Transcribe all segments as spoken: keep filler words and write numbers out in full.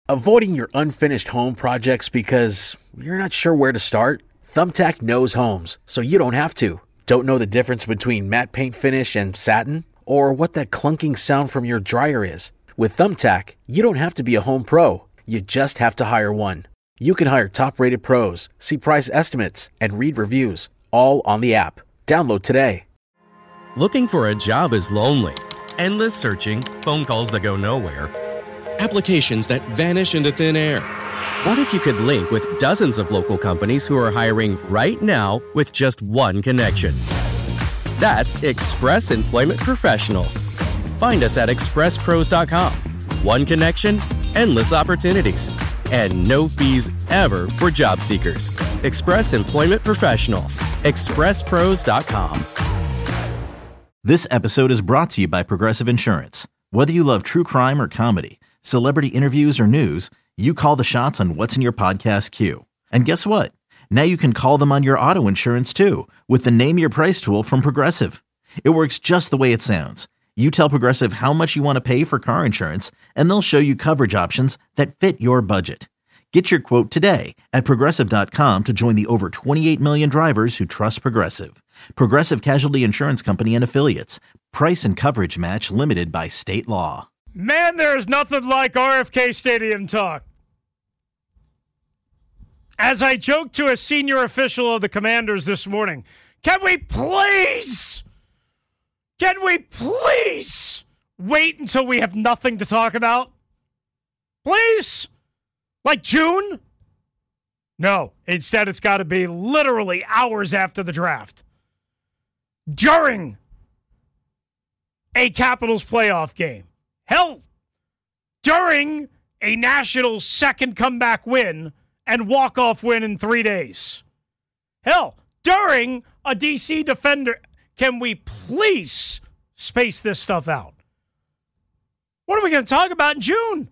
Avoiding your unfinished home projects because you're not sure where to start? Thumbtack knows homes, so you don't have to. Don't know the difference between matte paint finish and satin? Or what that clunking sound from your dryer is? With Thumbtack, you don't have to be a home pro. You just have to hire one. You can hire top-rated pros, see price estimates, and read reviews, all on the app. Download today. Looking for a job is lonely. Endless searching, phone calls that go nowhere, applications that vanish into thin air. What if you could link with dozens of local companies who are hiring right now with just one connection? That's Express Employment Professionals. Find us at express pros dot com. One connection, endless opportunities, and no fees ever for job seekers. Express Employment Professionals. express pros dot com. This episode is brought to you by Progressive Insurance. Whether you love true crime or comedy, celebrity interviews or news, you call the shots on what's in your podcast queue. And guess what? Now you can call them on your auto insurance too with the Name Your Price tool from Progressive. It works just the way it sounds. You tell Progressive how much you want to pay for car insurance, and they'll show you coverage options that fit your budget. Get your quote today at progressive dot com to join the over twenty-eight million drivers who trust Progressive. Progressive Casualty Insurance Company and Affiliates. Price and coverage match limited by state law. Man, there is nothing like R F K Stadium talk. As I joked to a senior official of the Commanders this morning, can we please, can we please wait until we have nothing to talk about? Please? Like June? No. Instead, it's got to be literally hours after the draft. During a Capitals playoff game. Hell, during a Nationals second comeback win and walk-off win in three days. Hell, during a D C Defender. Can we please space this stuff out? What are we going to talk about in June?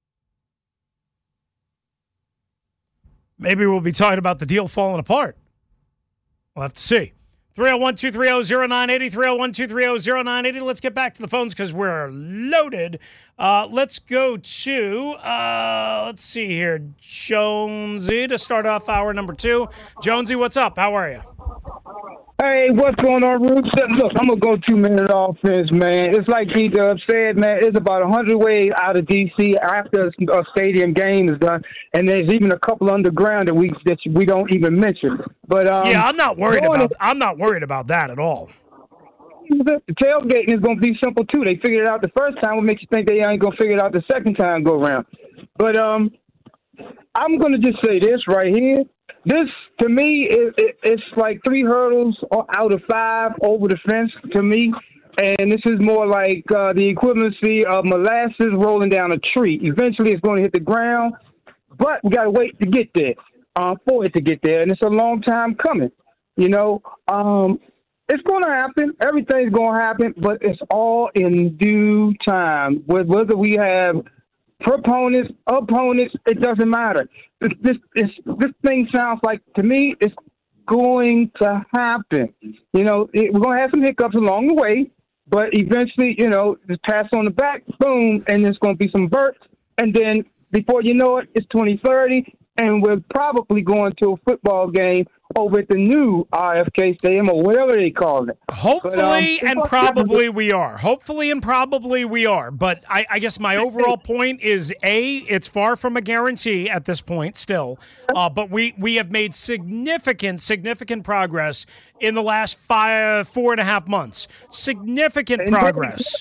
Maybe we'll be talking about the deal falling apart. We'll have to see. three oh one, two three oh, oh nine eight oh, three oh one, two three oh, oh nine eight oh. Let's get back to the phones because we're loaded. Uh, let's go to, uh, let's see here, Jonesy to start off hour number two. Jonesy, what's up? How are you? Hey, what's going on, Roots? Look, I'm going to go two-minute offense, man. It's like B-Dub said, man, it's about one hundred ways out of D C after a stadium game is done, and there's even a couple underground that we that we don't even mention. But um, yeah, I'm not worried about I'm not worried about that at all. The tailgating is going to be simple, too. They figured it out the first time. What makes you think they ain't going to figure it out the second time go around? But um, I'm going to just say this right here. This, to me, it, it, it's like three hurdles out of five over the fence to me. And this is more like uh, the equivalency of molasses rolling down a tree. Eventually, it's going to hit the ground, but we got to wait to get there, uh, for it to get there. And it's a long time coming. You know, um, it's going to happen. Everything's going to happen, but it's all in due time. Whether we have proponents, opponents, it doesn't matter. This, this, this, this thing sounds like, to me, it's going to happen. You know, it, we're going to have some hiccups along the way, but eventually, you know, just pass on the back, boom, and there's going to be some bursts. And then before you know it, it's twenty thirty, and we're probably going to a football game over at the new R F K Stadium or whatever they call it. Hopefully but, um, and probably we are. Hopefully and probably we are. But I, I guess my overall point is, A, it's far from a guarantee at this point still. Uh, but we, we have made significant, significant progress in the last five, four and a half months. Significant progress.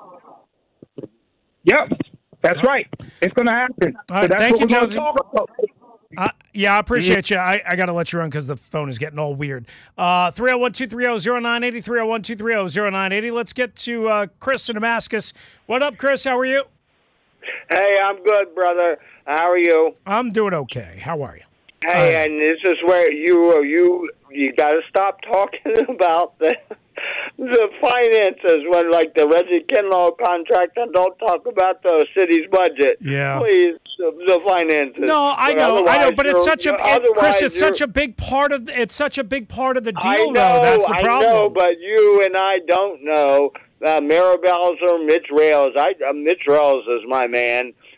Yep, that's right. It's going to happen. All right, so that's thank what you, we're Jonesy. going to talk about. Uh, yeah, I appreciate you. I, I got to let you run because the phone is getting all weird. Uh, three oh one, two three oh, oh nine eight oh, three oh one, two three oh, oh nine eight oh. Let's get to uh, Chris in Damascus. What up, Chris? How are you? Hey, I'm good, brother. How are you? I'm doing okay. How are you? Hey, uh, and this is where you you you got to stop talking about the the finances when, like, the Reggie Kinlaw contract, and don't talk about the city's budget. Yeah, please, the, the finances. No, I but know, I know, but it's such a it, Chris. It's such a big part of it's such a big part of the deal. I know, though. That's the problem. I know, but you and I don't know. Uh, Maribel's or Mitch Rails. I uh, Mitch Rails is my man.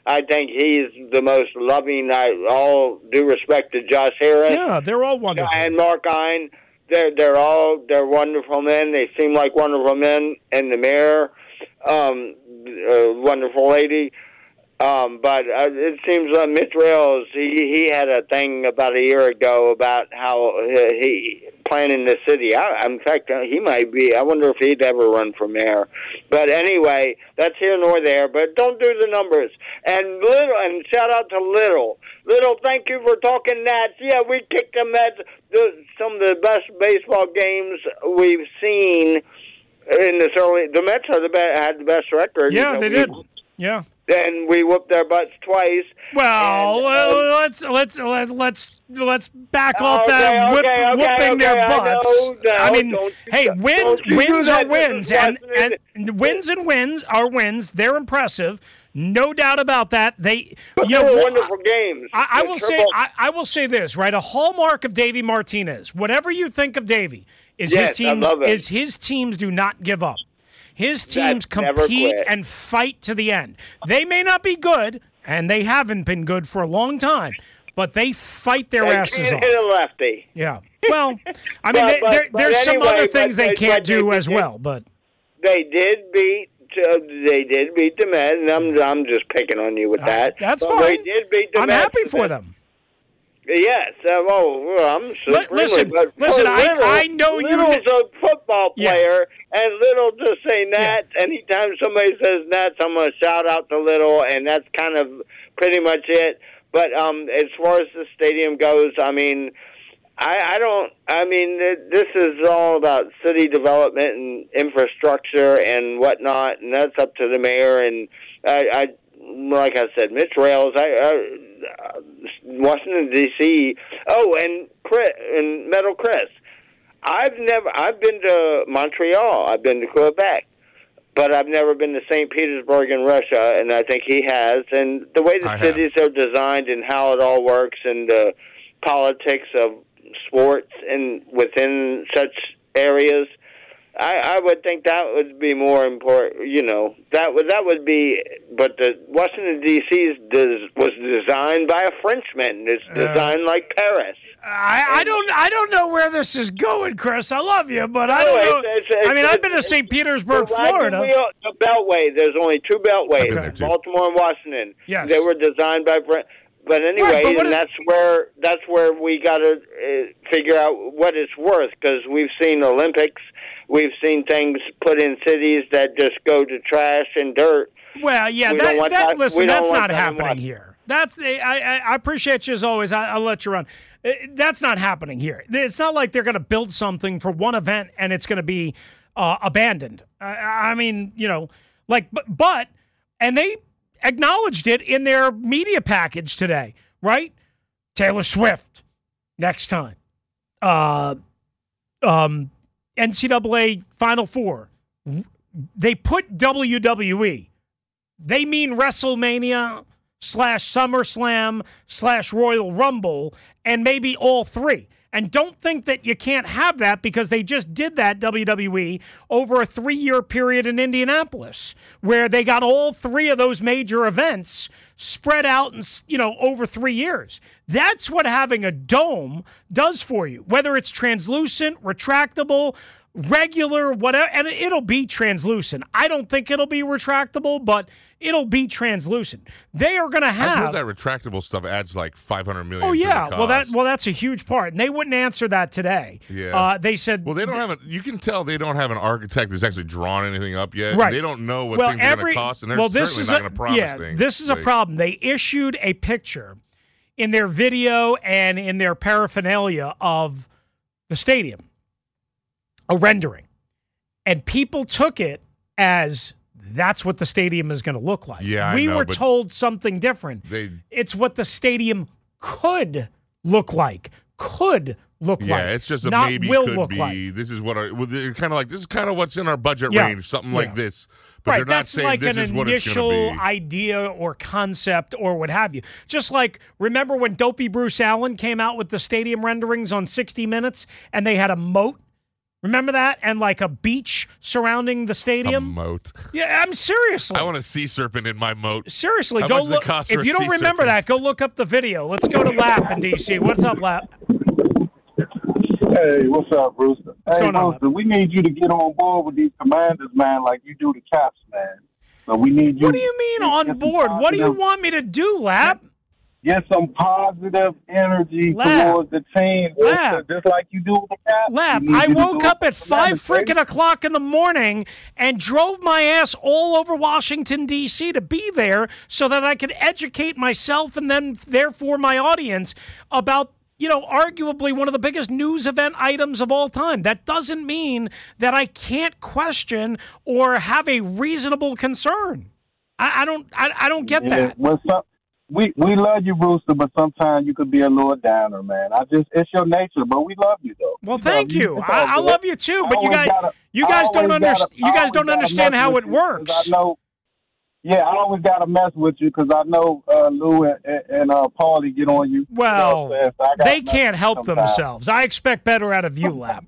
I think he's the most loving. I all due respect to Josh Harris. Yeah, they're all wonderful. And Mark Ein. They're they're all they're wonderful men. They seem like wonderful men. And the mayor, um, a wonderful lady. Um, but uh, it seems uh, Mitch Rales, he he had a thing about a year ago about how uh, he planning the city. I, in fact, uh, he might be. I wonder if he'd ever run for mayor. But anyway, that's here nor there. But don't do the numbers. And Little, and shout out to Little. Little, thank you for talking Nats. Yeah, we kicked them at the, some of the best baseball games we've seen in this early. The Mets are the be- had the best record. Yeah, you know, they we, did. Yeah. Then we whooped their butts twice. Well, and, uh, uh, let's let's let's let's let's back off okay, that whip, okay, okay, whooping okay, their I butts. know, no, I mean, don't you- hey, win, don't you do wins that. are wins, This is and, Washington. and wins and wins are wins. They're impressive, no doubt about that. They, But you they know, were wonderful games. I, I The will say, triple- I, I will say this, right? A hallmark of Davey Martinez. Whatever you think of Davey, is Yes, his teams I love it. is his teams do not give up. His teams That's never compete quit. and fight to the end. They may not be good, and they haven't been good for a long time, but they fight their They asses can't off. hit a lefty. Yeah. Well, I mean, But- they, but- there, but there's some anyway, other but- things they but- can't but they do as did- well, but They did beat. Uh, they did beat the Mets, and I'm I'm just picking on you with that. Uh, that's but fine. They did beat the I'm Mets. happy for them. Yes. Uh, well, well, I'm Li- supremely. listen, but listen, for I- Little, I know you Little's kn- a football Yeah. player, and Little just say Nats. Anytime somebody says Nats, I'm going to shout out to Little, and that's kind of pretty much it. But um, as far as the stadium goes, I mean, I, I don't. I mean, th- this is all about city development and infrastructure and whatnot, and that's up to the mayor. And I, I like I said, Mitch Rales, I, I Washington D C Oh, and Chris, and Metal Chris. I've never. I've been to Montreal. I've been to Quebec. But I've never been to Saint Petersburg in Russia, and I think he has. And the way the I cities are designed and how it all works and the politics of sports and within such areas, I, I would think that would be more important. You know, that would that would be. But the Washington D C des, was designed by a Frenchman. It's designed like Paris. I, I don't I don't know where this is going, Chris. I love you, but I No, don't know. it's- it's- I mean, it's- I've been to Saint Petersburg, The wagon Florida. wheel- the Beltway. There's only two Beltways, been there, too. Baltimore and Washington. Yes. They were designed by French. But anyway, Right, but what and is- that's where that's where we got to uh, figure out what it's worth, because we've seen Olympics, we've seen things put in cities that just go to trash and dirt. Well, yeah, We don't that, want that, that- listen, we don't that's want not that in happening Washington. here. That's the, I, I, I appreciate you as always. I, I'll let you run. Uh, That's not happening here. It's not like they're going to build something for one event and it's going to be uh, abandoned. I, I mean, you know, like, but, but, and they acknowledged it in their media package today, right? Taylor Swift next time. Uh, um, N C double A Final Four. They put W W E. They mean WrestleMania slash SummerSlam slash Royal Rumble and maybe all three. And don't think that you can't have that, because they just did that, W W E, over a three-year period in Indianapolis, where they got all three of those major events spread out and, you know, over three years. That's what having a dome does for you, whether it's translucent, retractable, regular, whatever, and it'll be translucent. I don't think it'll be retractable, but it'll be translucent. They are going to I've have heard that retractable stuff adds like five hundred million. Oh to the yeah, well that cost. well that's a huge part, and they wouldn't answer that today. Yeah. uh, they said. Well, they don't have a. You can tell they don't have an architect that's actually drawn anything up yet. Right. They don't know what well, things are every going to cost, and they're well, this certainly is not a, going to promise yeah, things. this is a Like, problem. They issued a picture in their video and in their paraphernalia of the stadium, a rendering, and people took it as that's what the stadium is going to look like. Yeah, I we know, were but told something different. They, It's what the stadium could look like. Could look yeah, like. it's just a not maybe will could look be. like. This is what our. Well, they're kind of like this is kind of what's in our budget Yeah. range, something Yeah. like this. But right, they're not that's saying like this an is what it's initial going to be. idea or concept or what have you. Just like, remember when Dopey Bruce Allen came out with the stadium renderings on sixty minutes and they had a moat? Remember that? And like a beach surrounding the A stadium. moat. Yeah, I'm seriously. I want a sea serpent in my moat. Seriously, How go much does it look. cost for If a you don't sea remember serpent? that, go look up the video. Let's go to Lap in D C. What's up, Lap? Hey, what's up, Brewster? What's hey, going on, Brewster, we need you to get on board with these Commanders, man, like you do the Caps, man. So we need you. What do you mean to on get some board? What do you positive- want me to do, Lap? Get some positive energy Lab. towards the team, Lab. just like you do with the Caps. Lap, We need I you to woke do up it at with the five Commanders, baby. freaking o'clock in the morning and drove my ass all over Washington, D C to be there so that I could educate myself and then, therefore, my audience about, you know, arguably one of the biggest news event items of all time. That doesn't mean that I can't question or have a reasonable concern. I, I don't I, I don't get Yeah, that. well, some, we we love you, Brewster, but sometimes you could be a little downer, man. I just it's your nature, but we love you though. Well, We thank love you. It's all I, I good. love you too, I but you always guys gotta- you I guys don't always understand. gotta- You I guys always don't gotta understand mess how with it you 'cause works. I know. Yeah, I always got to mess with you because I know uh, Lou and, and uh, Paulie get on you. Well, you know what I'm saying? So I gotta they mess can't with help you sometimes. themselves. I expect better out of you, Lap.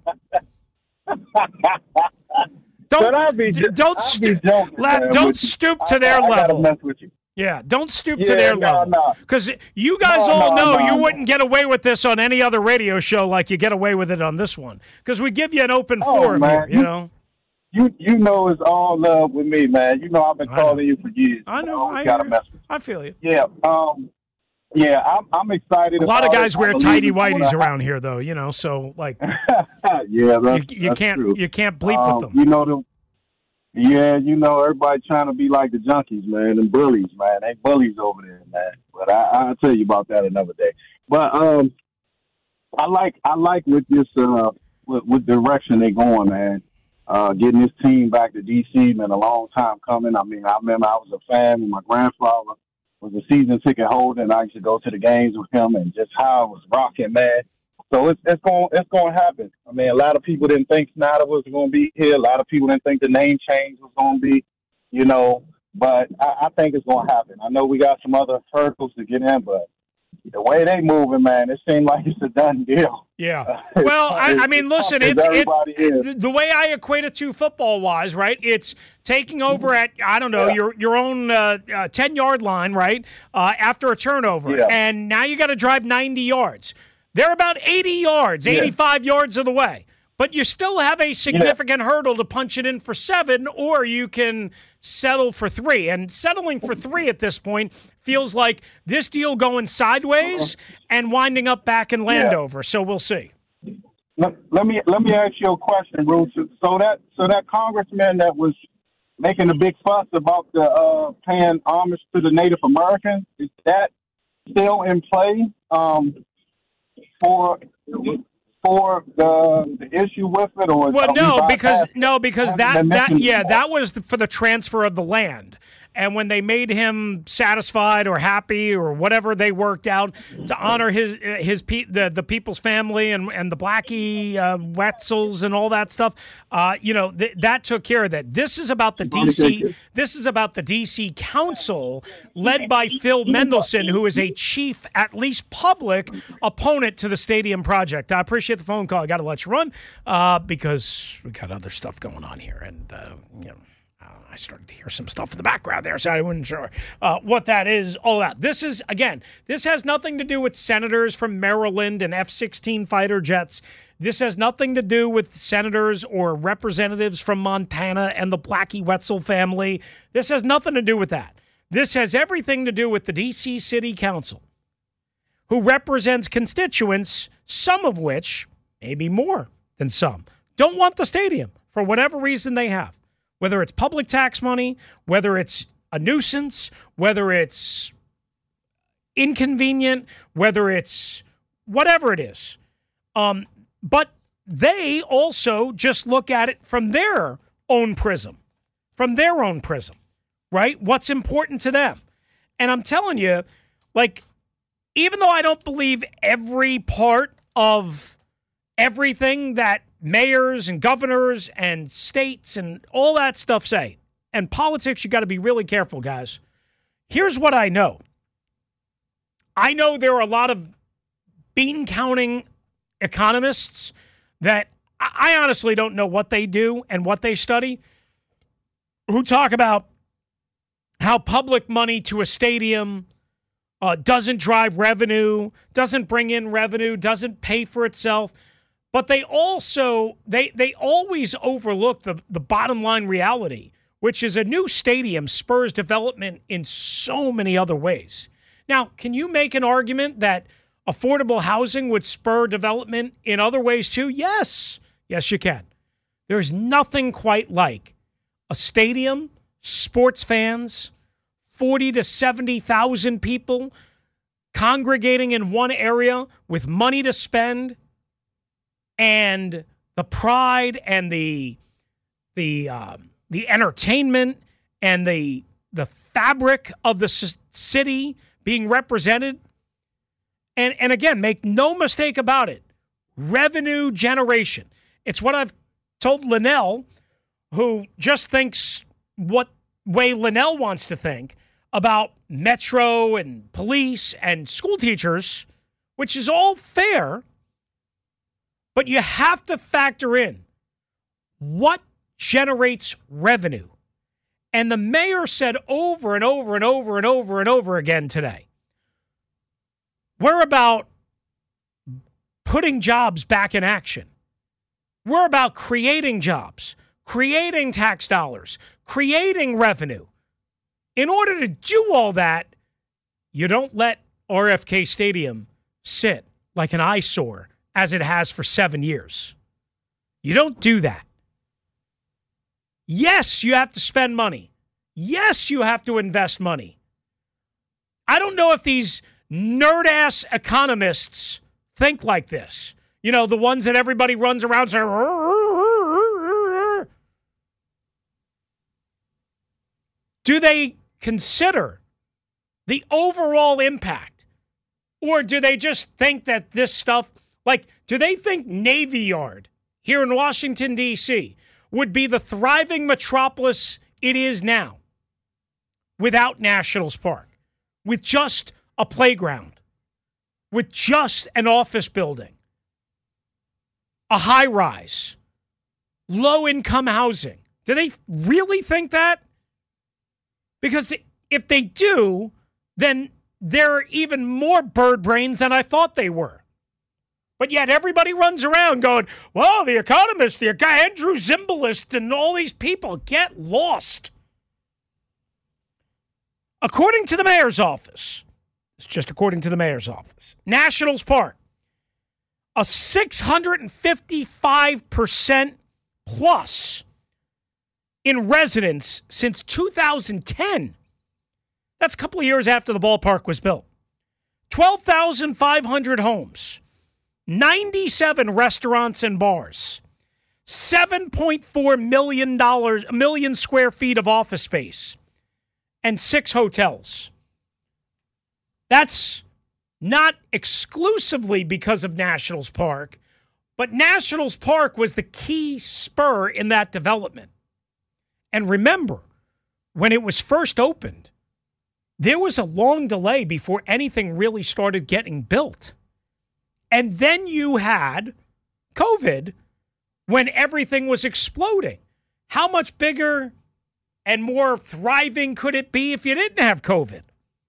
But Don't I'll be, d- jo- don't I'll stu- be joking, Lap, man, don't with you. stoop I- to their I, I level. gotta mess with you. Yeah, don't stoop to Yeah, their no, level. no. Because you guys No, all no, know no, you no. wouldn't get away with this on any other radio show like you get away with it on this one. Because we give you an open Oh, forum man. here, you You- know. You you know it's all love with me, man. You know I've been I know. calling you for years. I know. always I, gotta hear- mess with I feel you. you. Yeah, um, yeah, I'm I'm excited. A lot of about guys it. I wear believe tidy it's gonna whities happen. around here, though, you know. So, like, yeah, that's, you, you that's can't true. you can't bleep Um, with them. You know the. Yeah, you know everybody trying to be like the junkies, man, and bullies, man. They bullies over there, man. But I, I'll tell you about that another day. But um, I like I like with this uh with, with direction they going, man. Uh, getting this team back to D C, man, a long time coming. I mean, I remember I was a fan when my grandfather was a season ticket holder, and I used to go to the games with him, and just how I was rocking, man. So it's it's going it's going to happen. I mean, a lot of people didn't think Snyder was going to be here. A lot of people didn't think the name change was going to be, you know. But I, I think it's going to happen. I know we got some other hurdles to get in, but the way they moving, man, it seems like it's a done deal. Yeah. Well, I, I mean, listen, it's everybody it, is. the way I equate it to football wise, right? It's taking over at I don't know Yeah. your your own uh, uh, ten yard line, right? Uh, after a turnover, Yeah. and now you got to drive ninety yards. They're about eighty yards, Yeah. eighty-five yards of the way. But you still have a significant hurdle to punch it in for seven, or you can settle for three. And settling for three at this point feels like this deal going sideways and winding up back in Landover. So we'll see. Let, let me let me ask you a question, Bruce. So that so that congressman that was making a big fuss about the uh, paying homage to the Native Americans, is that still in play um, for for the, the issue with it, or Well, are we no, bypassing because it? no, because Hasn't that been that mentioned yeah, before. that was for the transfer of the land. And when they made him satisfied or happy or whatever they worked out to honor his his pe- the the people's family and and the Blackie uh, Wetzels and all that stuff, uh, you know th- that took care of that. This is about the D C. This is about the D C Council, led by Phil Mendelson, who is a chief, at least public, opponent to the stadium project. I appreciate the phone call. I got to let you run uh, because we got other stuff going on here, and uh, you know. I started to hear some stuff in the background there, so I wasn't sure uh, what that is all about. This is, again, this has nothing to do with senators from Maryland and F sixteen fighter jets. This has nothing to do with senators or representatives from Montana and the Blackie Wetzel family. This has nothing to do with that. This has everything to do with the D C City Council, who represents constituents, some of which, maybe more than some, don't want the stadium for whatever reason they have. Whether it's public tax money, whether it's a nuisance, whether it's inconvenient, whether it's whatever it is. Um, but they also just look at it from their own prism, from their own prism, right? What's important to them. And I'm telling you, like, even though I don't believe every part of everything that mayors and governors and states and all that stuff say, and politics, you got to be really careful, guys. Here's what I know. I know there are a lot of bean counting economists that I, I honestly don't know what they do and what they study, who talk about how public money to a stadium uh, doesn't drive revenue, doesn't bring in revenue, doesn't pay for itself. But they also, they they always overlook the, the bottom line reality, which is a new stadium spurs development in so many other ways. Now, can you make an argument that affordable housing would spur development in other ways too? Yes. Yes, you can. There's nothing quite like a stadium, sports fans, forty to seventy thousand people congregating in one area with money to spend, and the pride and the the um, the entertainment and the the fabric of the c- city being represented. And and again, make no mistake about it, revenue generation. It's what I've told Linnell, who just thinks what way Linnell wants to think about Metro and police and school teachers, which is all fair. But you have to factor in what generates revenue. And the mayor said over and over and over and over and over again today, we're about putting jobs back in action. We're about creating jobs, creating tax dollars, creating revenue. In order to do all that, you don't let R F K Stadium sit like an eyesore as it has for seven years. You don't do that. Yes, you have to spend money. Yes, you have to invest money. I don't know if these nerd-ass economists think like this. You know, the ones that everybody runs around saying, do they consider the overall impact? Or do they just think that this stuff, like, do they think Navy Yard here in Washington, D C would be the thriving metropolis it is now without Nationals Park, with just a playground, with just an office building, a high-rise, low-income housing? Do they really think that? Because if they do, then they're even more bird brains than I thought they were. But yet everybody runs around going, well, the economist, the guy Andrew Zimbalist, and all these people get lost. According to the mayor's office, it's just according to the mayor's office, Nationals Park, a six hundred fifty-five percent plus in residents since two thousand ten. That's a couple of years after the ballpark was built. twelve thousand five hundred homes, ninety-seven restaurants and bars, seven point four million dollars, a million square feet of office space, and six hotels. That's not exclusively because of Nationals Park, but Nationals Park was the key spur in that development. And remember, when it was first opened, there was a long delay before anything really started getting built. And then you had COVID when everything was exploding. How much bigger and more thriving could it be if you didn't have COVID?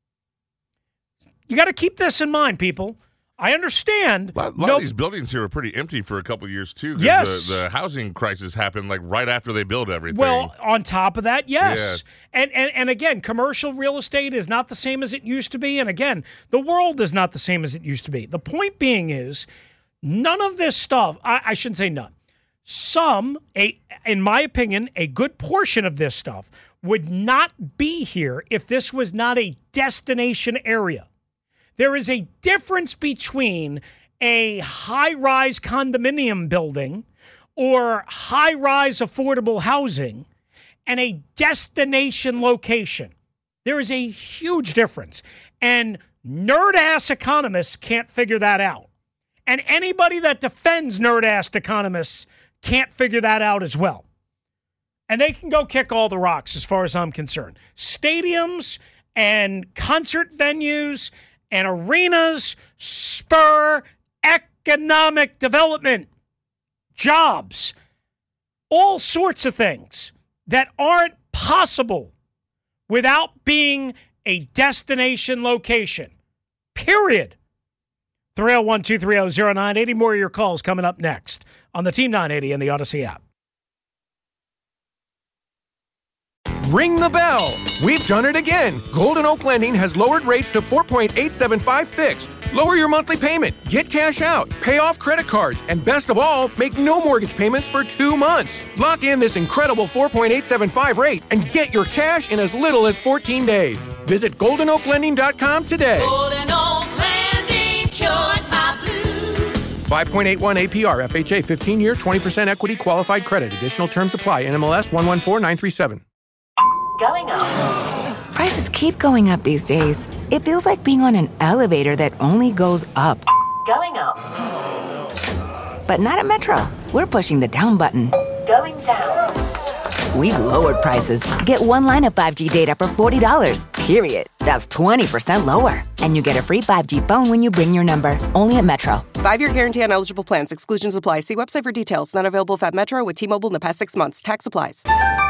You got to keep this in mind, people. I understand. A lot, a lot no, of these buildings here were pretty empty for a couple of years, too. 'Cause Yes. The, the housing crisis happened like right after they built everything. Well, on top of that, yes. Yeah. And, and and again, commercial real estate is not the same as it used to be. And again, the world is not the same as it used to be. The point being is, none of this stuff, I, I shouldn't say none. Some, a in my opinion, a good portion of this stuff would not be here if this was not a destination area. There is a difference between a high-rise condominium building or high-rise affordable housing and a destination location. There is a huge difference. And nerd-ass economists can't figure that out. And anybody that defends nerd-ass economists can't figure that out as well. And they can go kick all the rocks as far as I'm concerned. Stadiums and concert venues and arenas spur economic development. jobs, all sorts of things that aren't possible without being a destination location. Period. three oh one, two three oh, oh nine eight oh. More of your calls coming up next on the Team nine eighty and the Odyssey app. Ring the bell. We've done it again. Golden Oak Lending has lowered rates to four point eight seven five fixed. Lower your monthly payment, get cash out, pay off credit cards, and best of all, make no mortgage payments for two months. Lock in this incredible four point eight seven five rate and get your cash in as little as fourteen days. Visit golden oak lending dot com today. Golden Oak Lending cured my blues. five point eight one A P R, F H A, fifteen-year, twenty percent equity qualified credit. Additional terms apply. N M L S one one four nine three seven. Going up. Prices keep going up these days. It feels like being on an elevator that only goes up. Going up. But not at Metro. We're pushing the down button. Going down. We've lowered prices. Get one line of five G data for forty dollars. Period. That's twenty percent lower. And you get a free five G phone when you bring your number. Only at Metro. Five-year guarantee on eligible plans. Exclusions apply. See website for details. Not available if at Metro with T-Mobile in the past six months. Tax applies.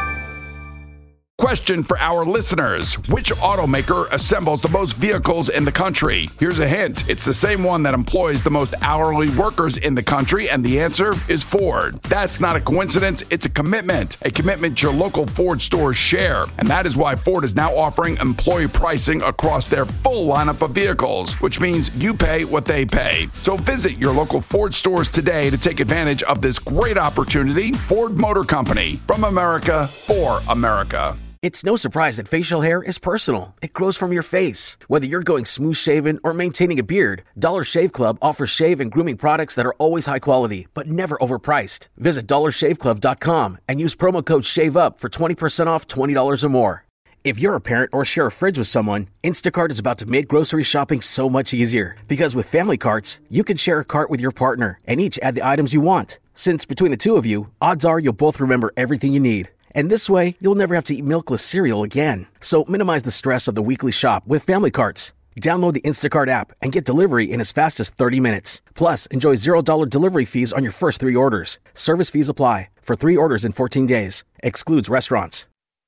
Question for our listeners. Which automaker assembles the most vehicles in the country? Here's a hint. It's the same one that employs the most hourly workers in the country, and the answer is Ford. That's not a coincidence. It's a commitment. A commitment your local Ford stores share. And that is why Ford is now offering employee pricing across their full lineup of vehicles, which means you pay what they pay. So visit your local Ford stores today to take advantage of this great opportunity. Ford Motor Company. From America, for America. It's no surprise that facial hair is personal. It grows from your face. Whether you're going smooth shaven or maintaining a beard, Dollar Shave Club offers shave and grooming products that are always high quality, but never overpriced. Visit dollar shave club dot com and use promo code SHAVEUP for twenty percent off twenty dollars or more. If you're a parent or share a fridge with someone, Instacart is about to make grocery shopping so much easier. Because with family carts, you can share a cart with your partner and each add the items you want. Since between the two of you, odds are you'll both remember everything you need. And this way, you'll never have to eat milkless cereal again. So minimize the stress of the weekly shop with family carts. Download the Instacart app and get delivery in as fast as thirty minutes. Plus, enjoy zero dollars delivery fees on your first three orders. Service fees apply for three orders in fourteen days. Excludes restaurants.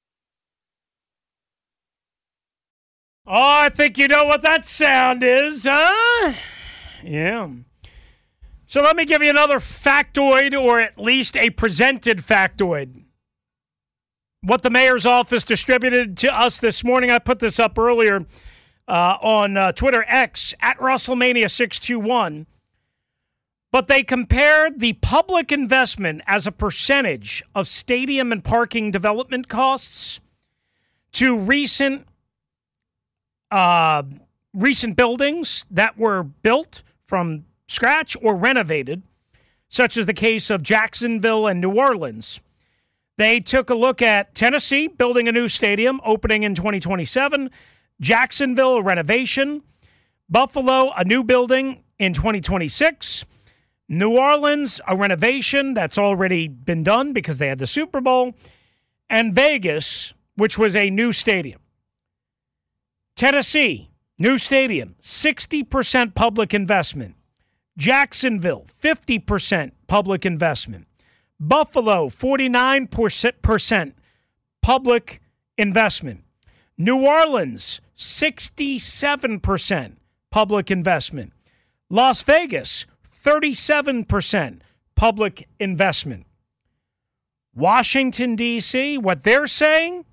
Oh, I think you know what that sound is, huh? Yeah. So let me give you another factoid, or at least a presented factoid. What the mayor's office distributed to us this morning, I put this up earlier uh, on uh, Twitter X, at WrestleMania six two one. But they compared the public investment as a percentage of stadium and parking development costs to recent uh, recent buildings that were built from scratch or renovated, such as the case of Jacksonville and New Orleans. They took a look at Tennessee building a new stadium, opening in twenty twenty-seven, Jacksonville, a renovation, Buffalo, a new building in twenty twenty-six, New Orleans, a renovation that's already been done because they had the Super Bowl, and Vegas, which was a new stadium. Tennessee, new stadium, sixty percent public investment. Jacksonville, fifty percent public investment. Buffalo, forty-nine percent public investment. New Orleans, sixty-seven percent public investment. Las Vegas, thirty-seven percent public investment. Washington, D C, what they're saying,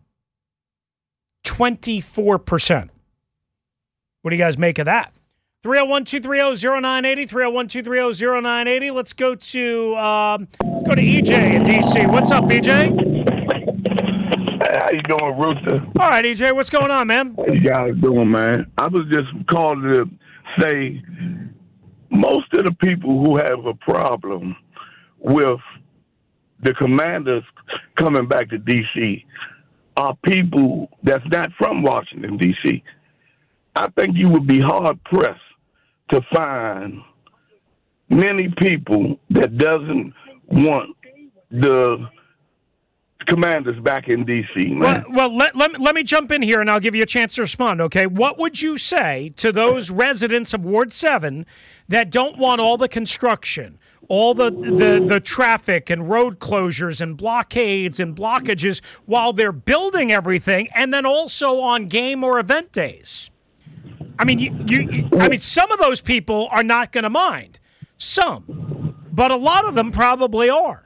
twenty-four percent. What do you guys make of that? three oh one, two three oh, oh nine eight oh, three oh one, two three oh, oh nine eight oh. Let's go to um, go to E J in D C. What's up, E J? How you doing, Rooster? All right, E J, what's going on, man? How you guys doing, man? I was just calling to say most of the people who have a problem with the Commanders coming back to D C are people that's not from Washington, D C I think you would be hard-pressed to find many people that doesn't want the Commanders back in D C, man. Well, well let, let, let me jump in here, and I'll give you a chance to respond, okay? What would you say to those residents of Ward seven that don't want all the construction, all the, the, the traffic and road closures and blockades and blockages while they're building everything, and then also on game or event days? I mean, you, you, I mean, some of those people are not going to mind. Some. But a lot of them probably are.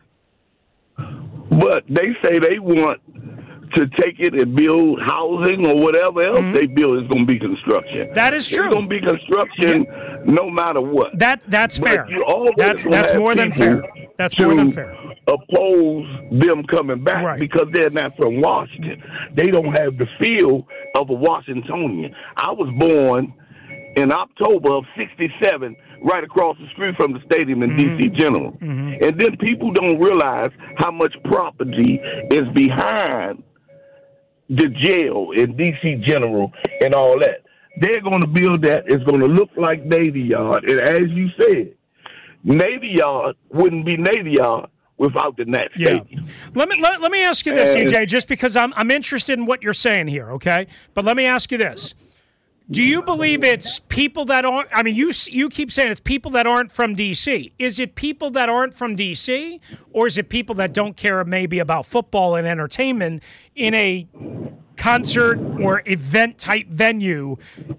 But they say they want to take it and build housing or whatever else mm-hmm. they build is going to be construction. That is true. It's going to be construction yeah. no matter what. That That's but fair. You always that's that's more than fair. That's more than fair. Oppose them coming back right. because they're not from Washington. They don't have the feel of a Washingtonian. I was born in October of sixty-seven, right across the street from the stadium in mm-hmm. D C General. Mm-hmm. And then people don't realize how much property is behind the jail in D C General and all that. They're going to build that. It's going to look like Navy Yard. And as you said, Navy Yard wouldn't be Navy Yard without the Nat yeah. Stadium. Let me let, let me ask you this, and, E J, just because I'm I'm interested in what you're saying here, okay? But let me ask you this. Do you believe it's people that aren't – I mean, you you keep saying it's people that aren't from D C. Is it people that aren't from D C, or is it people that don't care maybe about football and entertainment in a concert or event-type venue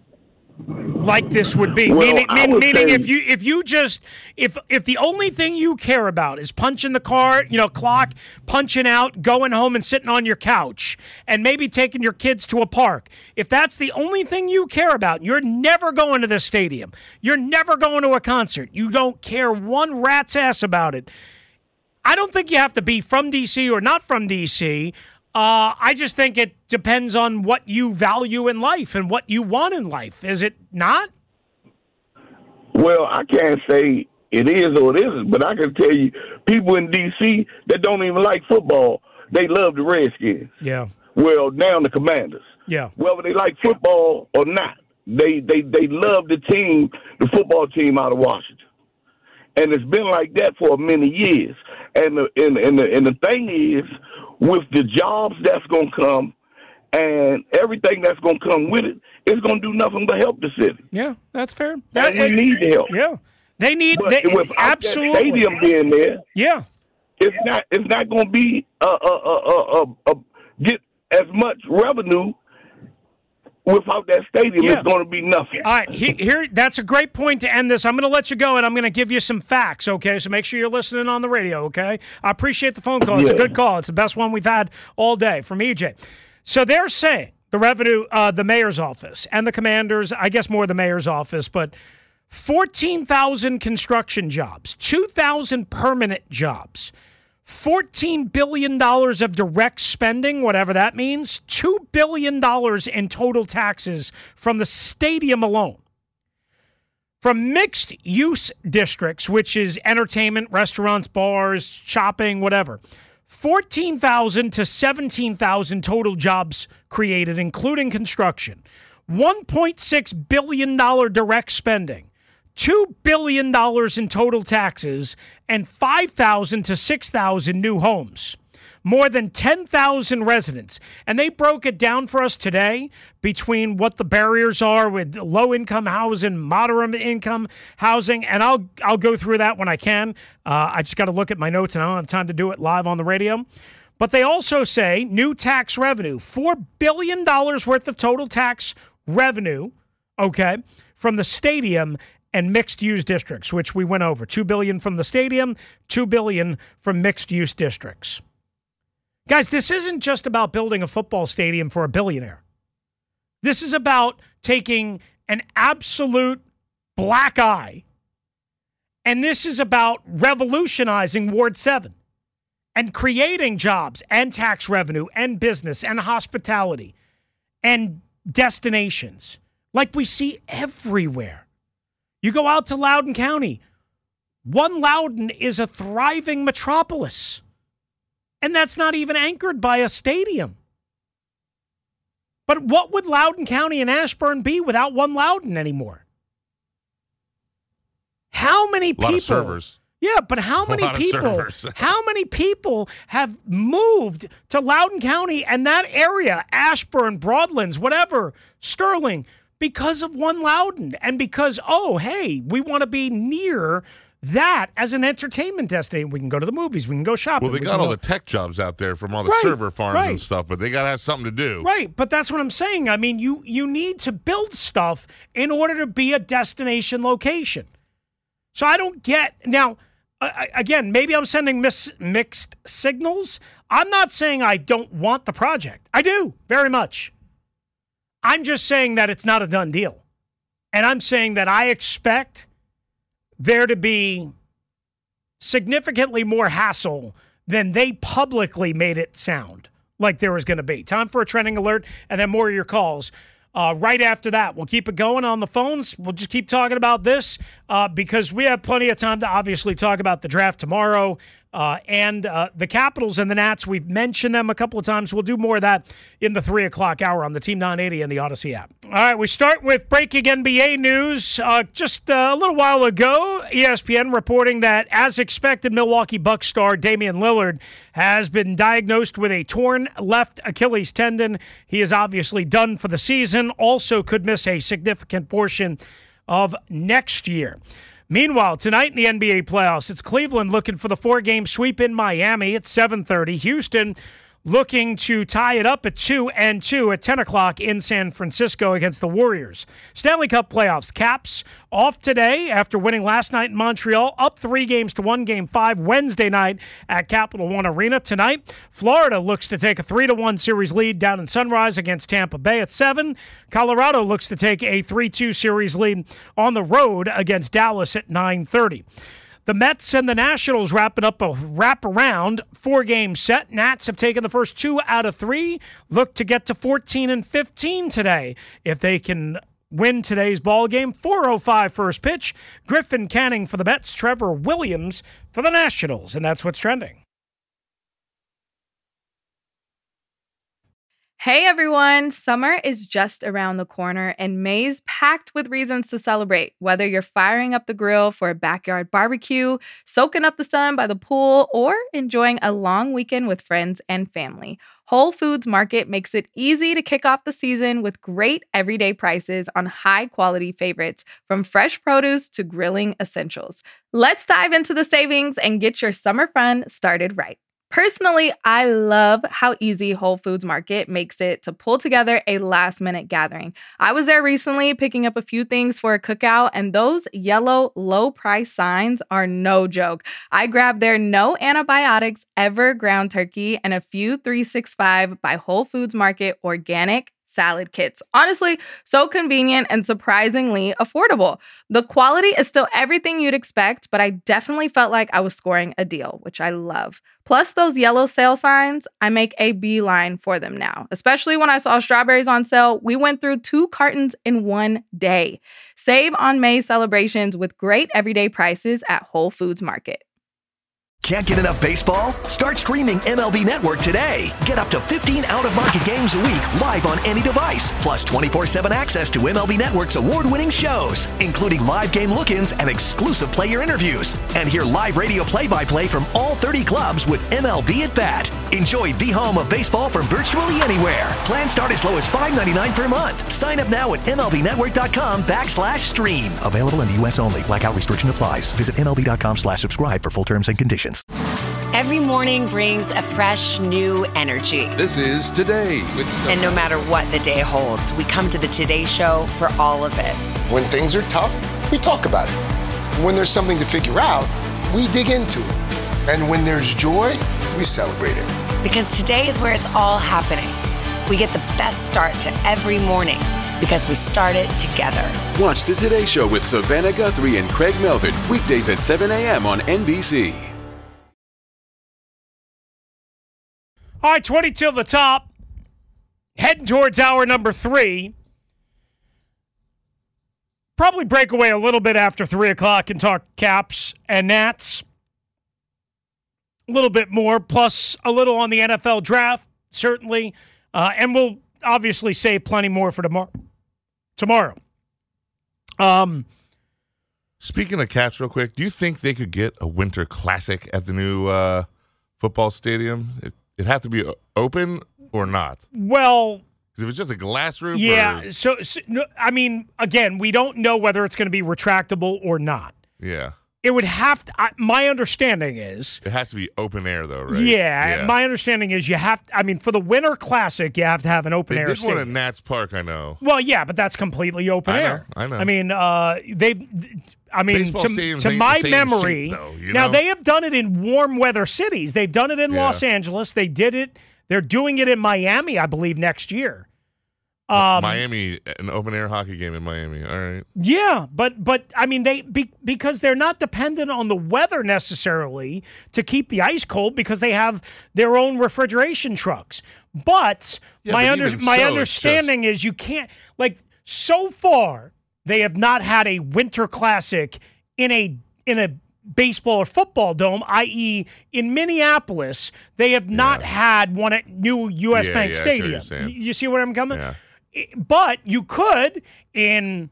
like this would be? Well, meaning mean, meaning say, if you if you just if if the only thing you care about is punching the card, you know, clock, punching out, going home and sitting on your couch, and maybe taking your kids to a park, if that's the only thing you care about, you're never going to the stadium, you're never going to a concert, you don't care one rat's ass about it, I don't think you have to be from D C or not from D C. Uh, I just think it depends on what you value in life and what you want in life. Is it not? Well, I can't say it is or it isn't, but I can tell you people in D C that don't even like football, they love the Redskins. Yeah. Well, now the Commanders. Yeah. Whether they like football or not, they, they, they love the team, the football team out of Washington. And it's been like that for many years. And the, and, and, the, and the thing is, with the jobs that's going to come and everything that's going to come with it, it's going to do nothing but help the city. Yeah, that's fair. That, and we need the help. Yeah. They need but they, without absolutely. that stadium being there, yeah, it's not it's not going to be uh, uh, uh, uh, uh, get as much revenue. Without that stadium, yeah. it's going to be nothing. All right, he, here, that's a great point to end this. I'm going to let you go, and I'm going to give you some facts, okay? So make sure you're listening on the radio, okay? I appreciate the phone call. It's yeah. a good call. It's the best one we've had all day from E J. So they're saying, the revenue, uh, the mayor's office and the Commanders, I guess more the mayor's office, but fourteen thousand construction jobs, two thousand permanent jobs, fourteen billion dollars of direct spending, whatever that means, two billion dollars in total taxes from the stadium alone. From mixed-use districts, which is entertainment, restaurants, bars, shopping, whatever, fourteen thousand to seventeen thousand total jobs created, including construction. one point six billion dollars direct spending. two billion dollars in total taxes, and five thousand to six thousand new homes. More than ten thousand residents. And they broke it down for us today between what the barriers are with low-income housing, moderate-income housing, and I'll I'll go through that when I can. Uh, I just got to look at my notes, and I don't have time to do it live on the radio. But they also say new tax revenue, four billion dollars worth of total tax revenue, okay, from the stadium and mixed-use districts, which we went over. two billion dollars from the stadium, two billion dollars from mixed-use districts. Guys, this isn't just about building a football stadium for a billionaire. This is about taking an absolute black eye, and this is about revolutionizing Ward seven and creating jobs and tax revenue and business and hospitality and destinations like we see everywhere. You go out to Loudoun County. One Loudoun is a thriving metropolis. And that's not even anchored by a stadium. But what would Loudoun County and Ashburn be without one Loudoun anymore? How many people? A lot of servers. Yeah, but how many people how many people have moved to Loudoun County and that area, Ashburn, Broadlands, whatever, Sterling, because of One Loudoun and because, oh, hey, we want to be near that as an entertainment destination. We can go to the movies. We can go shopping. Well, they we got all go... the tech jobs out there from all the right, server farms right. and stuff, but they got to have something to do. Right, but that's what I'm saying. I mean, you you need to build stuff in order to be a destination location. So I don't get – now, uh, again, maybe I'm sending mis- mixed signals. I'm not saying I don't want the project. I do, very much. I'm just saying that it's not a done deal. And I'm saying that I expect – there to be significantly more hassle than they publicly made it sound like there was going to be. Time for a trending alert and then more of your calls. Uh, right after that, we'll keep it going on the phones. We'll just keep talking about this uh, because we have plenty of time to obviously talk about the draft tomorrow uh, and uh, the Capitals and the Nats. We've mentioned them a couple of times. We'll do more of that in the three o'clock hour on the Team nine eighty and the Odyssey app. All right, we start with breaking N B A news. Uh, just uh, a little while ago, E S P N reporting that, as expected, Milwaukee Bucks star Damian Lillard has been diagnosed with a torn left Achilles tendon. He is obviously done for the season, also could miss a significant portion of next year. Meanwhile, tonight in the N B A playoffs, it's Cleveland looking for the four-game sweep in Miami at seven thirty. Houston looking to tie it up at two and two at ten o'clock in San Francisco against the Warriors. Stanley Cup playoffs. Caps off today after winning last night in Montreal, up three games to one, game five Wednesday night at Capital One Arena. Tonight, Florida looks to take a three to one series lead down in Sunrise against Tampa Bay at seven. Colorado looks to take a three two series lead on the road against Dallas at nine thirty. The Mets and the Nationals wrapping up a wraparound four-game set. Nats have taken the first two out of three. Look to get to fourteen and fifteen today if they can win today's ball game. four oh five first pitch. Griffin Canning for the Mets. Trevor Williams for the Nationals. And that's what's trending. Hey everyone, summer is just around the corner and May's packed with reasons to celebrate. Whether you're firing up the grill for a backyard barbecue, soaking up the sun by the pool, or enjoying a long weekend with friends and family, Whole Foods Market makes it easy to kick off the season with great everyday prices on high-quality favorites, from fresh produce to grilling essentials. Let's dive into the savings and get your summer fun started right. Personally, I love how easy Whole Foods Market makes it to pull together a last-minute gathering. I was there recently picking up a few things for a cookout, and those yellow low-price signs are no joke. I grabbed their no antibiotics ever ground turkey and a few three sixty-five by Whole Foods Market organic salad kits. Honestly, so convenient and surprisingly affordable. The quality is still everything you'd expect, but I definitely felt like I was scoring a deal, which I love. Plus those yellow sale signs, I make a beeline for them now. Especially when I saw strawberries on sale, we went through two cartons in one day. Save on May celebrations with great everyday prices at Whole Foods Market. Can't get enough baseball? Start streaming M L B Network today. Get up to fifteen out-of-market games a week live on any device. Plus twenty-four seven access to M L B Network's award-winning shows, including live game look-ins and exclusive player interviews. And hear live radio play-by-play from all thirty clubs with M L B at Bat. Enjoy the home of baseball from virtually anywhere. Plans start as low as five ninety-nine per month. Sign up now at MLBnetwork.com backslash stream. Available in the U S only. Blackout restriction applies. Visit MLB.com slash subscribe for full terms and conditions. Every morning brings a fresh, new energy. This is Today with Sophie. And no matter what the day holds, we come to the Today Show for all of it. When things are tough, we talk about it. When there's something to figure out, we dig into it. And when there's joy, we celebrate it. Because today is where it's all happening. We get the best start to every morning because we start it together. Watch the Today Show with Savannah Guthrie and Craig Melvin, weekdays at seven a.m. on N B C. All right, twenty till the top. Heading towards hour number three. Probably break away a little bit after three o'clock and talk Caps and Nats. A little bit more, plus a little on the N F L draft, certainly. Uh, and we'll obviously save plenty more for tomorrow. Tomorrow. Um, Speaking of cats, real quick, do you think they could get a winter classic at the new uh, football stadium? It, it'd have to be open or not? Well, because if it's just a glass roof, yeah. or... So, so no, I mean, again, we don't know whether it's going to be retractable or not. Yeah. It would have to. I, my understanding is it has to be open air, though, right? Yeah, yeah. My understanding is you have. I mean, for the Winter Classic, you have to have an open they air did stadium. one at Nats Park, I know. Well, yeah, but that's completely open I know, air. I know. I mean, uh, they. I mean, Baseball to, stadiums to ain't my the same memory, shape, though, you now know? they have done it in warm weather cities. They've done it in Yeah. Los Angeles. They did it. They're doing it in Miami, I believe, next year. Um, Miami, an open air hockey game in Miami. All right. Yeah, but but I mean they be, because they're not dependent on the weather necessarily to keep the ice cold because they have their own refrigeration trucks. But Yeah, my but under, even my so, it's understanding is you can't like so far they have not had a winter classic in a in a baseball or football dome, that is in Minneapolis, they have not Yeah. had one at new U S Yeah, Bank yeah, I see what Stadium. you're saying. You you see where I'm coming? Yeah. But you could in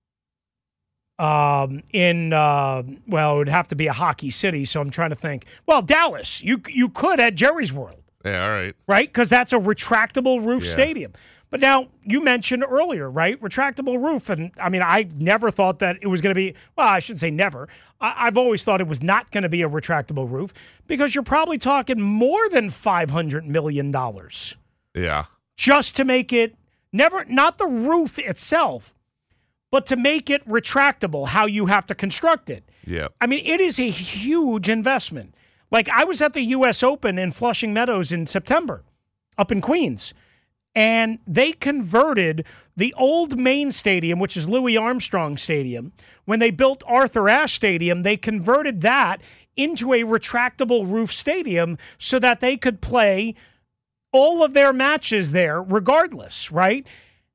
um in uh well it would have to be a hockey city, so I'm trying to think. Well, Dallas, you you could at Jerry's World, Yeah, all right. right? Because that's a retractable roof Yeah. stadium. But now you mentioned earlier, right? Retractable roof, and I mean, I never thought that it was going to be. Well, I shouldn't say never. I, I've always thought it was not going to be a retractable roof because you're probably talking more than five hundred million dollars Yeah. just to make it. Never, not the roof itself, but to make it retractable, how you have to construct it. Yeah. I mean, it is a huge investment. Like, I was at the U S Open in Flushing Meadows in September, up in Queens, and they converted the old main stadium, which is Louis Armstrong Stadium. When they built Arthur Ashe Stadium, they converted that into a retractable roof stadium so that they could play all of their matches there regardless, right?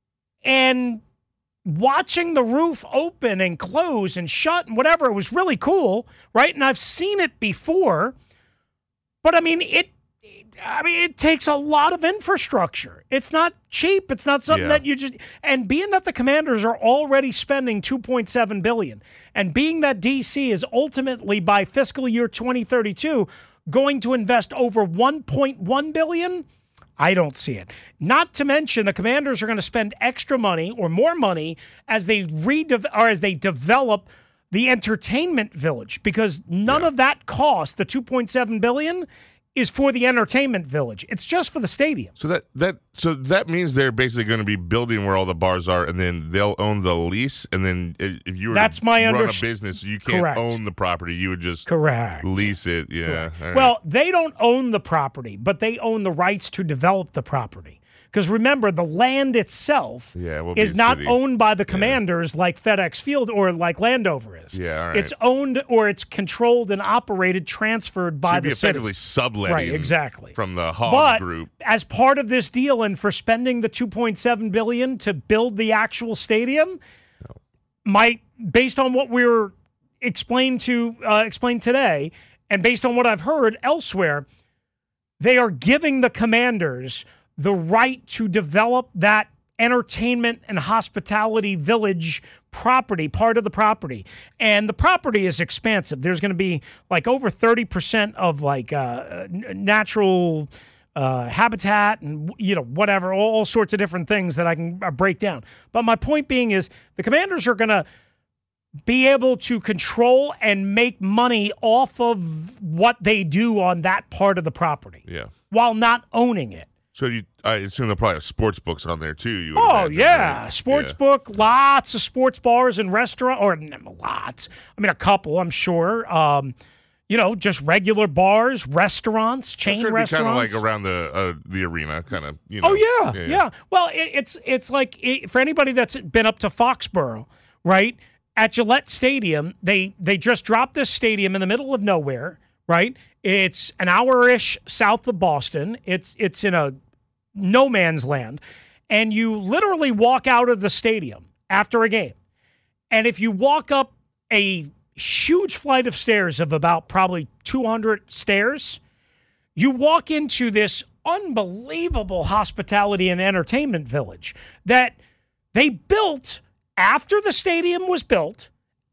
And watching the roof open and close and shut and whatever, it was really cool, right? And I've seen it before, but I mean, it I mean, it takes a lot of infrastructure. It's not cheap. It's not something Yeah. that you just and being that the Commanders are already spending two point seven billion dollars and being that D C is ultimately by fiscal year twenty thirty-two going to invest over one point one billion dollars, I don't see it. Not to mention the Commanders are going to spend extra money or more money as they redev- or as they develop the entertainment village because none Yeah. of that cost, the two point seven billion dollars, is for the entertainment village. It's just for the stadium. So that that so that means they're basically going to be building where all the bars are, and then they'll own the lease. And then if if you were That's to my run underst- a business, you can't Correct. own the property. You would just Correct. lease it. Yeah. all right. Well, they don't own the property, but they own the rights to develop the property. Because remember, the land itself Yeah, it will be is a not city. owned by the Commanders like FedEx Field or like Landover is. Yeah, all right. It's owned or it's controlled and operated, transferred So by you'd be the city. effectively subletting, Right, exactly. from the Hog But Group. as part of this deal and for spending the two point seven billion dollars to build the actual stadium, might based on what we were explained to uh, explained today, and based on what I've heard elsewhere, they are giving the Commanders the right to develop that entertainment and hospitality village property, part of the property. And the property is expansive. There's going to be like over thirty percent of like uh, n- natural uh, habitat and, you know, whatever, all, all sorts of different things that I can uh, break down. But my point being is the Commanders are going to be able to control and make money off of what they do on that part of the proproperty Yeah. while not owning it. So you, I assume they'll probably have sports books on there too. You would Oh, imagine, yeah. right? Sports Yeah. book, lots of sports bars and restaurants, or n- lots. I mean, a couple, I'm sure. Um, you know, just regular bars, restaurants, I'm chain sure it'd be kind of restaurants. like around the uh, the arena, kind of. You know. Oh yeah, yeah. Well, it, it's it's like it, for anybody that's been up to Foxborough, right? At Gillette Stadium, they they just dropped this stadium in the middle of nowhere, right? It's an hour-ish south of Boston. It's it's in a no man's land, and you literally walk out of the stadium after a game, and if you walk up a huge flight of stairs of about probably two hundred stairs, you walk into this unbelievable hospitality and entertainment village that they built after the stadium was built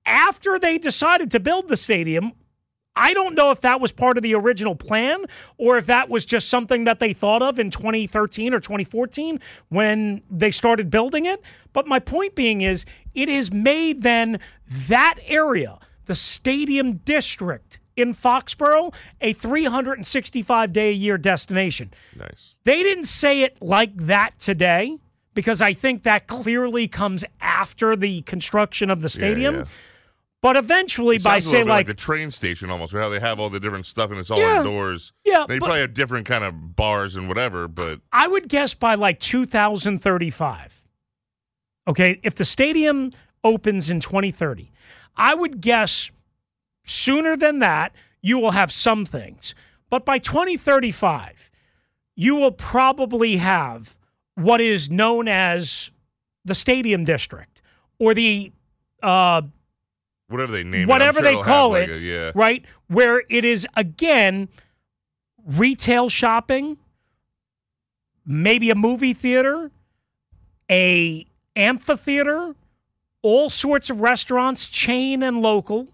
after they decided to build the stadium, I don't know if that was part of the original plan or if that was just something that they thought of in twenty thirteen or twenty fourteen when they started building it. But my point being is it has made then that area, the stadium district in Foxborough, a three hundred sixty-five day a year destination. Nice. They didn't say it like that today because I think that clearly comes after the construction of the stadium. Yeah, yeah. But eventually, It by sounds a say little bit like, like the train station almost, where how they have all the different stuff and it's all Yeah, indoors. yeah, They but- probably have different kind of bars and whatever, but I would guess by like two thousand thirty-five. Okay, if the stadium opens in twenty thirty, I would guess sooner than that you will have some things. But by twenty thirty-five, you will probably have what is known as the stadium district or the uh, whatever they name whatever it. I'm sure they it'll call have it, like a- yeah. right? Where it is, again, retail shopping, maybe a movie theater, a amphitheater, all sorts of restaurants, chain and local,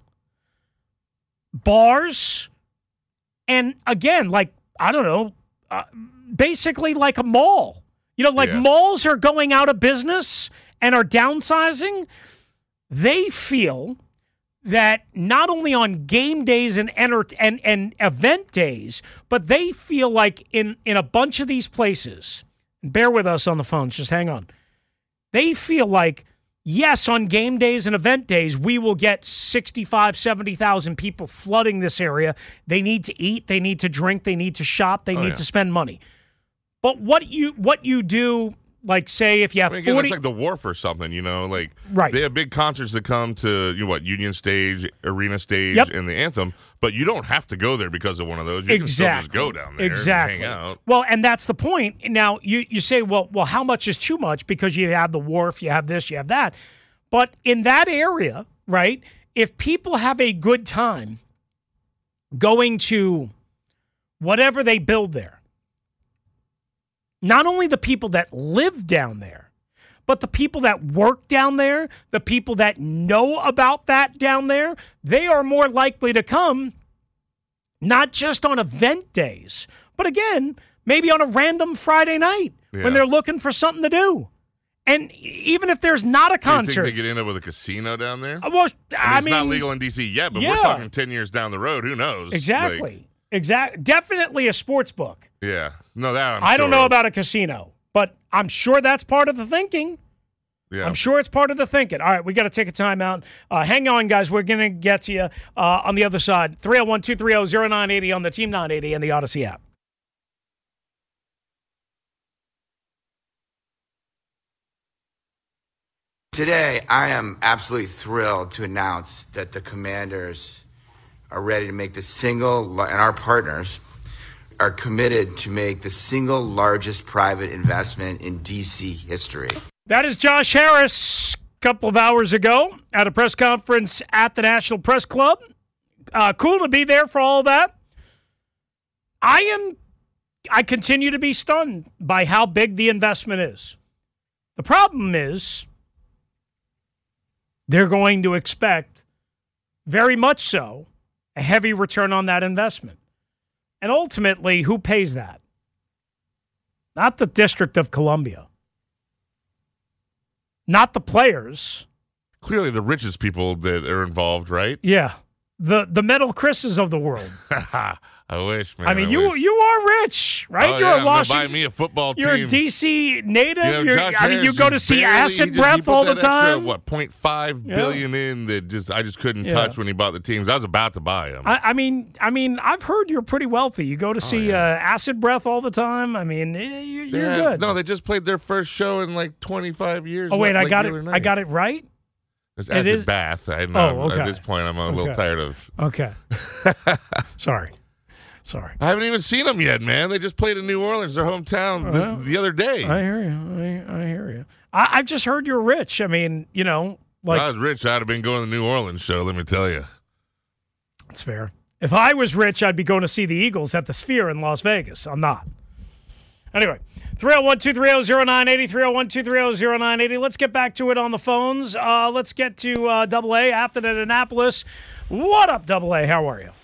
bars, and again, like, I don't know, uh, basically like a mall. You know, like Yeah. malls are going out of business and are downsizing. They feel that not only on game days and enter- and and event days, but they feel like in in a bunch of these places, bear with us on the phones, just hang on. They feel like, yes, on game days and event days, we will get sixty-five, seventy thousand people flooding this area. They need to eat, they need to drink, they need to shop, they Oh, need yeah. to spend money. But what you what you do, like say if you have I mean, again, forty it's like the Wharf or something, you know, like Right. they have big concerts that come to, you know, what, Union Stage, Arena Stage, Yep. and the Anthem, but you don't have to go there because of one of those. You can still just go down there Exactly. and hang out. Well, and that's the point. Now, you, you say, well, well, how much is too much? Because you have the Wharf, you have this, you have that. But in that area, right, if people have a good time going to whatever they build there, not only the people that live down there, but the people that work down there, the people that know about that down there, they are more likely to come not just on event days, but again, maybe on a random Friday night Yeah. when they're looking for something to do. And even if there's not a Do you concert, think they could end up with a casino down there? Uh, well, I mean, I it's not mean- legal in D C yet, but Yeah. we're talking ten years down the road. Who knows? exactly, Like, exactly, definitely a sports book. yeah. No, that I'm I don't sure know of. about a casino, but I'm sure that's part of the thinking. Yeah. I'm sure it's part of the thinking. All right, we got to take a timeout. Uh, hang on, guys. We're going to get to you uh, on the other side. three oh one, two three oh, oh nine eight oh on the Team nine eighty and the Odyssey app. Today, I am absolutely thrilled to announce that the Commanders are ready to make the single, and our partners are committed to make the single largest private investment in D C history. That is Josh Harris a couple of hours ago at a press conference at the National Press Club. Uh, cool to be there for all that. I am, I continue to be stunned by how big the investment is. The problem is they're going to expect, very much so, a heavy return on that investment. And ultimately, who pays that? Not the District of Columbia. Not the players. Clearly the richest people that are involved, right? Yeah. The the Metal Chris's of the world. I wish, man. I mean, you wish. you are rich, right? Oh, you're yeah, a I'm gonna Washington. buy me a football You're team. a D C native. You know, You're, Josh I mean, you Harris go to just see barely- Acid he just- he Breath put all the that extra, time. what, point five Yeah. billion in that just I just couldn't Yeah. touch when he bought the teams. I was about to buy them. I, I mean, I mean, I've heard you're pretty wealthy. You go to see uh, Acid Breath all the time. I mean, eh, you're, They you're had- good. No, they just played their first show in like twenty-five years. oh wait, like I got it. the other I night. got it right. It's It Acid is- Bath. I know. Oh, okay. At this point, I'm a little Okay. tired of. Okay. Sorry. Sorry. I haven't even seen them yet, man. They just played in New Orleans, their hometown, this, Well, the other day. I hear you. I, I hear you. I, I've just heard you're rich. I mean, you know, like if I was rich, I'd have been going to the New Orleans show. Let me tell you. That's fair. If I was rich, I'd be going to see the Eagles at the Sphere in Las Vegas. I'm not. Anyway, three oh one, two three oh, oh nine eight oh, three oh one, two three oh, oh nine eight oh. Let's get back to it on the phones. Uh, let's get to uh, Double A, Afton at Annapolis. What up, Double A? How are you?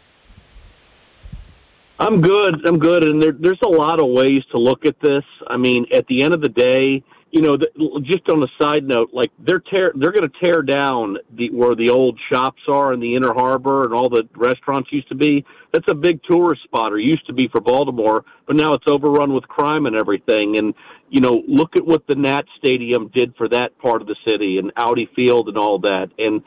I'm good. I'm good. And there, there's a lot of ways to look at this. I mean, at the end of the day, you know, the, just on a side note, like they're tear, they're going to tear down the where the old shops are in the Inner Harbor and all the restaurants used to be. That's a big tourist spot, or used to be for Baltimore, but now it's overrun with crime and everything. And, you know, look at what the Nat Stadium did for that part of the city and Audi Field and all that. And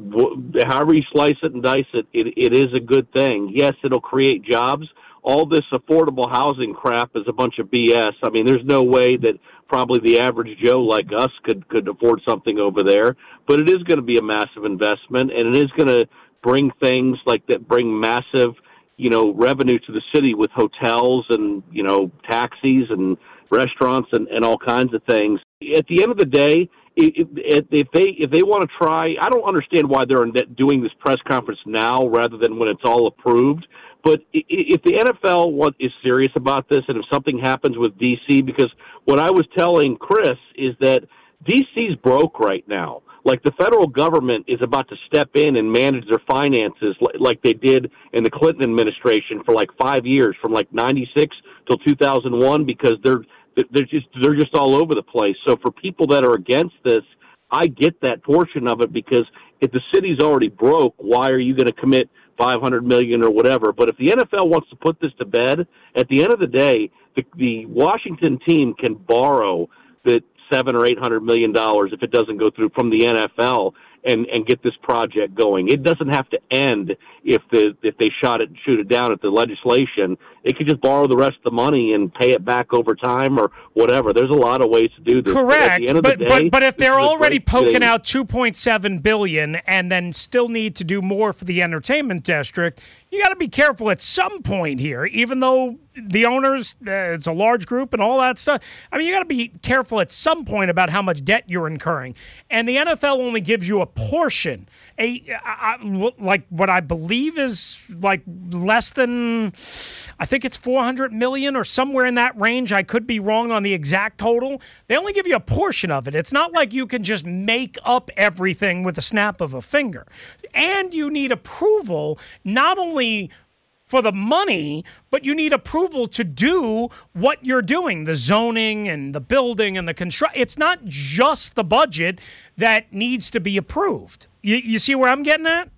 w- however you slice it and dice it, it, it is a good thing. Yes, it'll create jobs. All this affordable housing crap is a bunch of B S. I mean, there's no way that probably the average Joe like us could, could afford something over there. But it is going to be a massive investment, and it is going to bring things like that, bring massive, you know, revenue to the city with hotels and, you know, taxis and restaurants and, and all kinds of things. At the end of the day, if, if they if they want to try, I don't understand why they're doing this press conference now rather than when it's all approved. But if the N F L is serious about this, and if something happens with D C, because what I was telling Chris is that D C's broke right now. Like the federal government is about to step in and manage their finances like they did in the Clinton administration for like five years, from like ninety-six till two thousand one, because they're they're just they're just all over the place. So for people that are against this, I get that portion of it, because if the city's already broke, why are you going to commit five hundred million dollars or whatever? But if the N F L wants to put this to bed, at the end of the day, the, the Washington team can borrow the seven or eight hundred million dollars if it doesn't go through from the N F L and and get this project going. It doesn't have to end if the if they shot it and shoot it down at the legislation. It could just borrow the rest of the money and pay it back over time or whatever. There's a lot of ways to do this. Correct. But at the end of but, the day, but, but if they're already poking thing. out two point seven billion dollars and then still need to do more for the entertainment district, you got to be careful at some point here, even though the owners, uh, it's a large group and all that stuff. I mean, you got to be careful at some point about how much debt you're incurring. And the N F L only gives you a portion, a, a, a like what I believe is like less than, I think it's four hundred million dollars or somewhere in that range. I could be wrong on the exact total. They only give you a portion of it. It's not like you can just make up everything with a snap of a finger. And you need approval, not only for the money, but you need approval to do what you're doing, the zoning and the building and the construction. It's not just the budget that needs to be approved. You, you see where I'm getting at?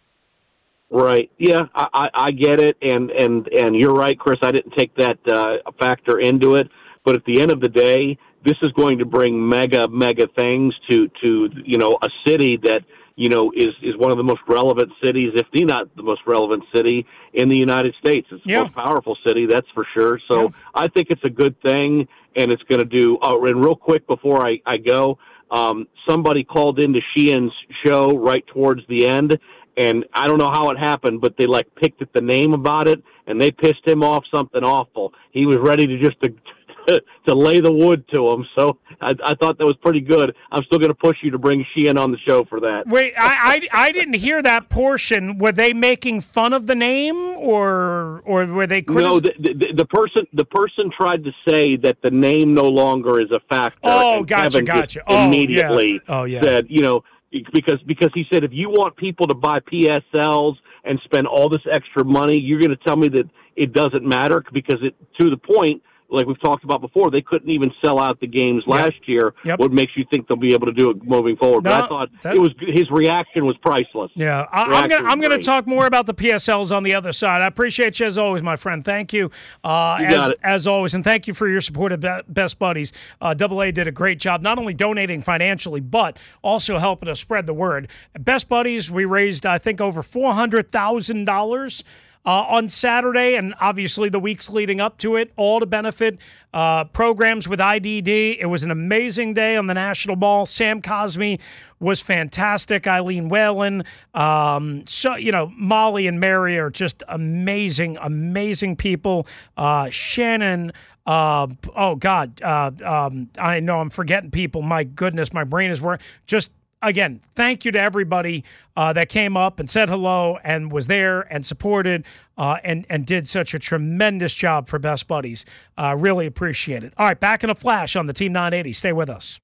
Right. Yeah, I, I, I get it, and, and, and you're right, Chris. I didn't take that uh, factor into it, but at the end of the day, this is going to bring mega, mega things to, to you know, a city that, you know, is, is one of the most relevant cities, if the not the most relevant city in the United States. It's the yeah. most powerful city, that's for sure. So yeah. I think it's a good thing, and it's going to do. Oh, and real quick before I, I go, um, somebody called into Sheehan's show right towards the end, and I don't know how it happened, but they like picked at the name about it, and they pissed him off something awful. He was ready to just to, to lay the wood to him. So I, I thought that was pretty good. I'm still going to push you to bring Sheehan on the show for that. Wait, I, I, I didn't hear that portion. Were they making fun of the name, or or were they critical? No, the, the, the person the person tried to say that the name no longer is a factor. Oh, and gotcha, Kevin gotcha. just Oh, immediately yeah. Oh, yeah. said, you know, because because he said, if you want people to buy P S Ls and spend all this extra money, you're going to tell me that it doesn't matter, because it to the point, like we've talked about before, they couldn't even sell out the games Yep. last year. Yep. What makes you think they'll be able to do it moving forward? No, but I thought that- it was his reaction was priceless. Yeah, I, I'm Reaction gonna was I'm gonna great. talk more about the P S Ls on the other side. I appreciate you as always, my friend. Thank you, uh, You as got it. as always, and thank you for your support of Be- Best Buddies. Uh, Double A did a great job, not only donating financially, but also helping us spread the word. Best Buddies, we raised I think over four hundred thousand dollars. Uh, on Saturday, and obviously the weeks leading up to it, all to benefit uh, programs with I D D. It was an amazing day on the National Mall. Sam Cosme was fantastic. Eileen Whalen, um, so you know, Molly and Mary are just amazing, amazing people. Uh, Shannon. Uh, oh God, uh, um, I know I'm forgetting people. My goodness, my brain is working. Just again, thank you to everybody uh, that came up and said hello and was there and supported uh, and, and did such a tremendous job for Best Buddies. Uh, really appreciate it. All right, back in a flash on the Team nine eighty. Stay with us.